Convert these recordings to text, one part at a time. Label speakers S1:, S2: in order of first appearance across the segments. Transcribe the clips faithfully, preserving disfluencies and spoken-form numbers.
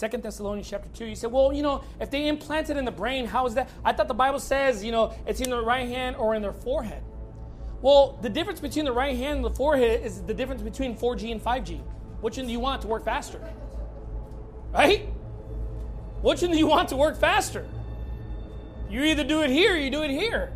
S1: Second Thessalonians chapter two. You say, well, you know, if they implant it in the brain, how is that? I thought the Bible says, you know, it's in their right hand or in their forehead. Well, the difference between the right hand and the forehead is the difference between four G and five G. Which one do you want to work faster? Right? Which one do you want to work faster? You either do it here or you do it here.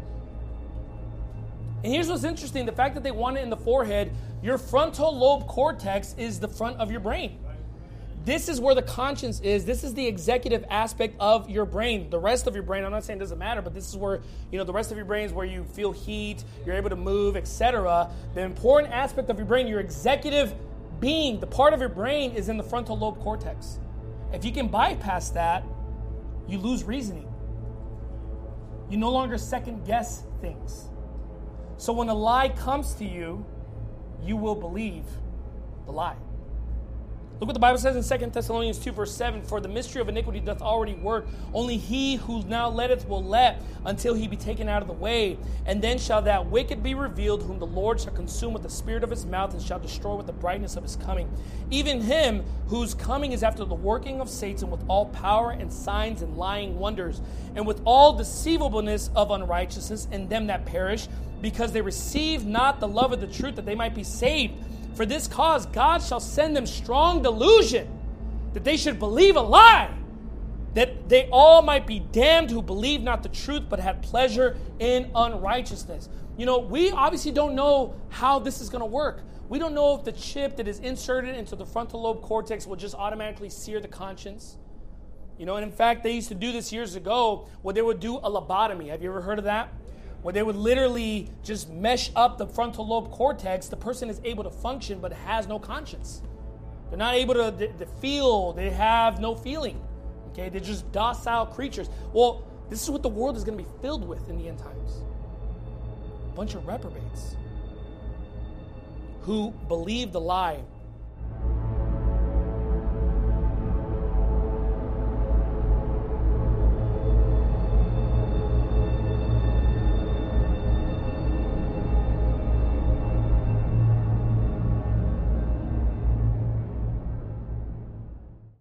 S1: And here's what's interesting. The fact that they want it in the forehead, your frontal lobe cortex is the front of your brain. This is where the conscience is. This is the executive aspect of your brain. The rest of your brain, I'm not saying it doesn't matter, but this is where, you know, the rest of your brain is where you feel heat, you're able to move, et cetera. The important aspect of your brain, your executive being, the part of your brain is in the frontal lobe cortex. If you can bypass that, you lose reasoning. You no longer second guess things. So when a lie comes to you, you will believe the lie. Look what the Bible says in Second Thessalonians two, verse seven. For the mystery of iniquity doth already work. Only he who now letteth will let until he be taken out of the way. And then shall that wicked be revealed, whom the Lord shall consume with the spirit of his mouth and shall destroy with the brightness of his coming. Even him whose coming is after the working of Satan with all power and signs and lying wonders, and with all deceivableness of unrighteousness in them that perish, because they receive not the love of the truth, that they might be saved. For this cause God shall send them strong delusion, that they should believe a lie, that they all might be damned who believe not the truth, but had pleasure in unrighteousness. You know, we obviously don't know how this is going to work. We don't know if the chip that is inserted into the frontal lobe cortex will just automatically sear the conscience. You know, and in fact, they used to do this years ago where they would do a lobotomy. Have you ever heard of that? Where they would literally just mesh up the frontal lobe cortex. The person is able to function but has no conscience. They're not able to, to, to feel. They have no feeling. Okay, they're just docile creatures. Well, this is what the world is going to be filled with in the end times. A bunch of reprobates who believe the lie